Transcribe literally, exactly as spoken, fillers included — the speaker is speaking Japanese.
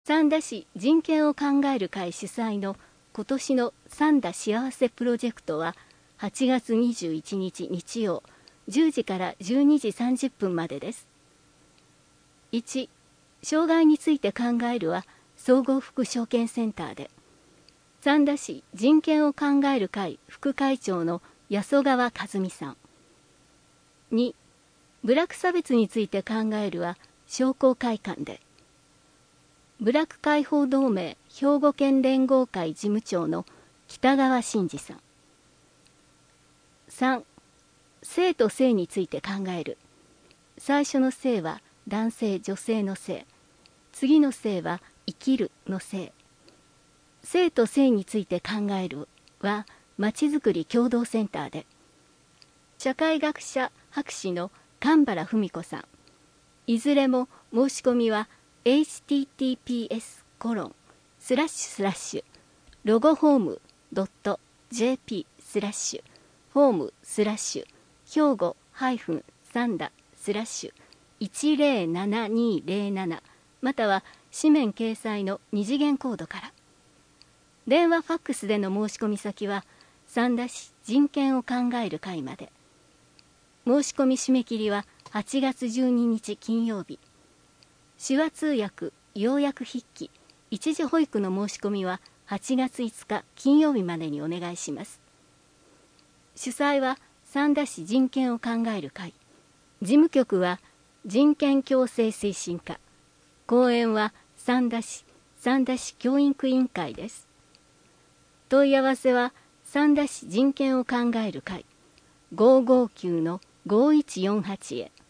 三田市人権を考える会主催の今年の三田幸せプロジェクトははちがつにじゅういちにち日曜じゅうじからじゅうにじさんじゅっぷんまでです。いち. 障害について考えるは総合福祉保健センターで、三田市人権を考える会副会長の八十川和美さん。に. 部落差別について考えるは商工会館で、部落解放同盟兵庫県連合会事務長の北川真二さん。さん. 性と性について考える。最初の性は男性女性の性、次の性は生きるの性。性と性について考えるはまちづくり共同センターで、社会学者博士の神原文子さん。いずれも申し込みは エイチティーティーピーエスコロンスラッシュスラッシュロゴホームドットジェーピースラッシュホームスラッシュ兵庫ハイフン三田スラッシュいちゼロななにゼロななまたは紙面掲載の二次元コードから。電話ファックスでの申し込み先は三田市人権を考える会まで。申し込み締め切りははちがつじゅうににち金曜日。手話通訳、要約筆記、一時保育の申し込みははちがついつか金曜日までにお願いします。主催は三田市人権を考える会。事務局は人権共生推進課。講演は三田市三田市教育委員会です。問い合わせは三田市人権を考える会ごーごーきゅうのごーいちよんはちへ。